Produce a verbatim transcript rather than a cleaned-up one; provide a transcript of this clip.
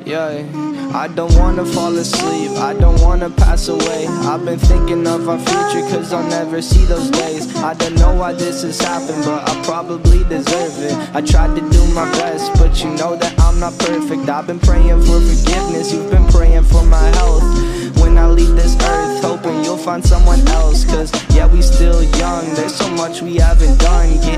Yeah, I don't wanna fall asleep, I don't wanna pass away. I've been thinking of our future cause I'll never see those days. I don't know why this has happened, but I probably deserve it. I tried to do my best, but you know that I'm not perfect. I've been praying for forgiveness, you've been praying for my health. When I leave this earth, hoping you'll find someone else. Cause yeah, we still young, there's so much we haven't done. Get